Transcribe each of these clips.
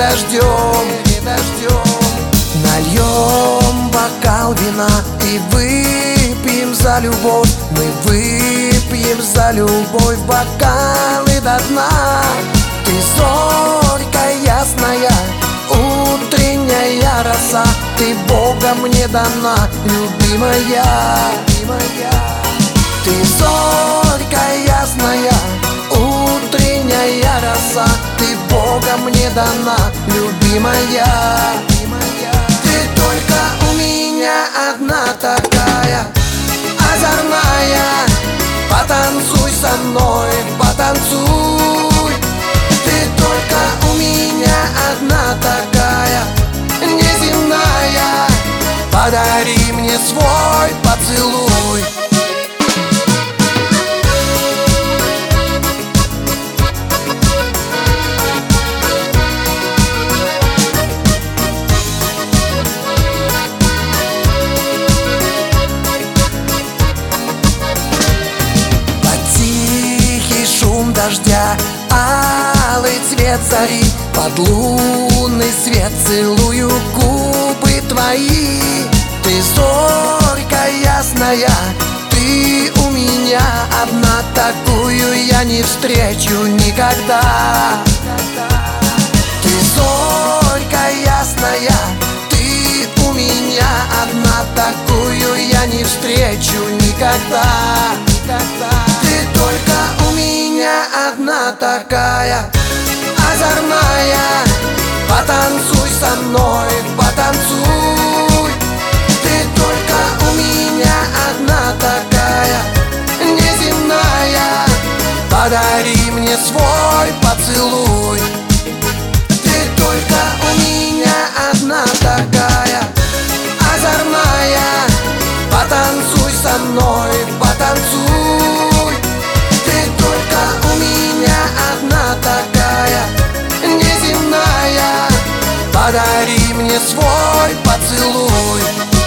дождем. Нальем бокал вина и выпьем за любовь. Мы выпьем за любовь бокалы до дна. Ты зорька ясная, утренняя роса. Ты Богом мне дана, любимая. Ты зорька ясная, утренняя роса. Ты Богом мне дана, любимая. Ты только у меня одна такая, озорная. Потанцуй со мной, потанцуй. Ты только у меня одна такая, неземная. Подари мне свой поцелуй. Дождя, алый цвет зари, под лунный свет целую губы твои. Ты зорька ясная, ты у меня одна, такую я не встречу никогда. Ты зорька ясная, ты у меня одна, такую я не встречу никогда. Ты только у меня одна такая, озорная. Потанцуй со мной, потанцуй. Ты только у меня одна такая, неземная. Подари мне свой поцелуй. Ты только у меня одна такая, озорная. Потанцуй со мной, потанцуй. Ты только у меня одна такая, неземная. Подари мне свой поцелуй.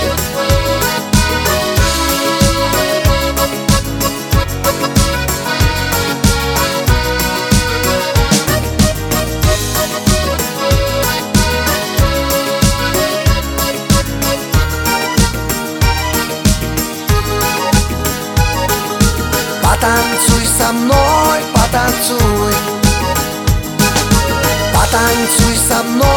Потанцуй со мной, потанцуй. Потанцуй со мной.